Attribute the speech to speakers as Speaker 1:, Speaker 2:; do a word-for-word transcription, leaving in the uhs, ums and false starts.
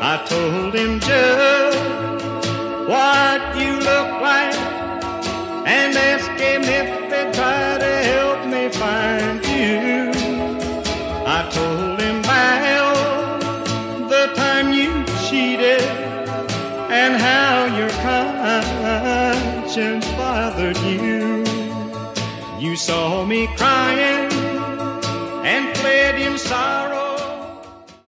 Speaker 1: I told him just what you look like and asked him if they'd try to help me find you. I told him about the time you cheated and how your conscience bothered you. You saw me crying and fled in sorrow.